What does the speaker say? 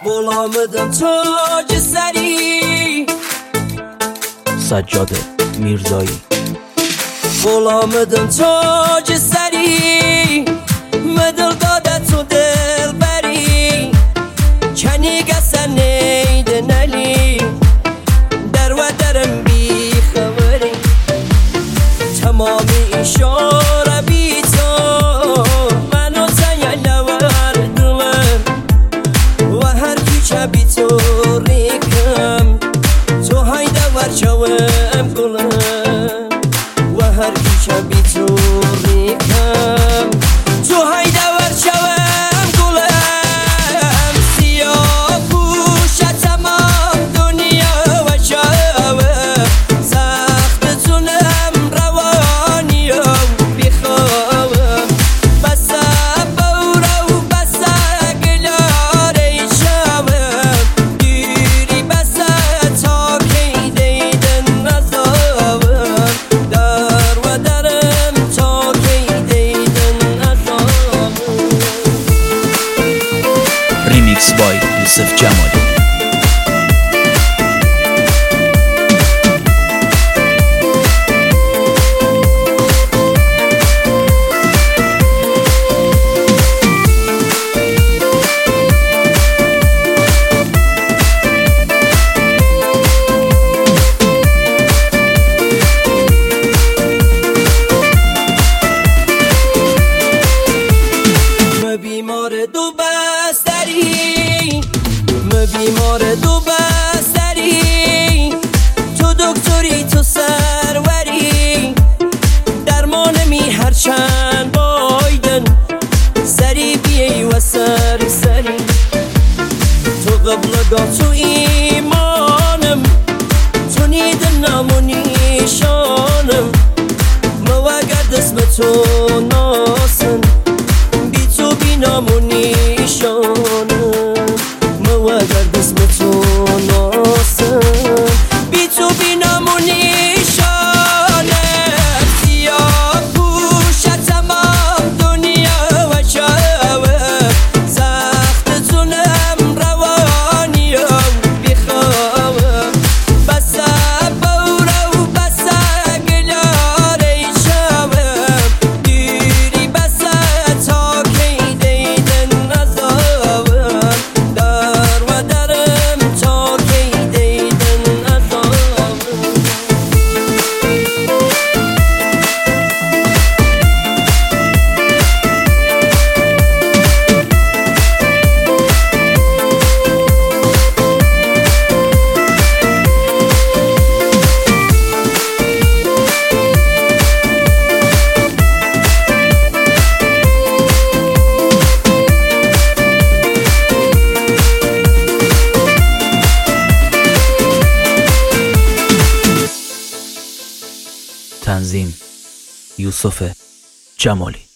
غلامدم تاج سری سجاد میرزایی. غلامدم تاج سری مدل داده تو دل بری کنی گسن نیده نلی در و درم بی خبری تمامی اشاره بی تو منو تیلور دلم و هر کوچه بی تو ریکم تو های دور جوم گلم و هر کوچه بی تو ریکم تو های دور جوم گلم سیاه پوشه تمام دنیا و جوم سخت تونم روانی و بیخوام بسه بورو بسه گلاره جوم دیری بسه تا کی دیدن نزاوم در و درم تا کی دیدن نزاوم. ریمیکس بای یوسف جمالی. بیمار دو بستری بیمار دو بستری تو دکتری تو سروری درمان می هر چند بایدن سری بیایی و سری سری تو قبلگاه تو ایمانم تو نیدن نام و نیشانم موگرد اسم تو ناسن نام و نیشانم موگرد اسم تو ناسم بی تو بی نام و نیشانم سیاه پوشه تمام دنیا و جوم سخت تونم روانی و بیخوام بسه بورو بسه گلاره جوم دیری بسه تا کی دیدن نزاوم در و درم تا کی دیدن نزاوم. تنظیم یوسف جمالی.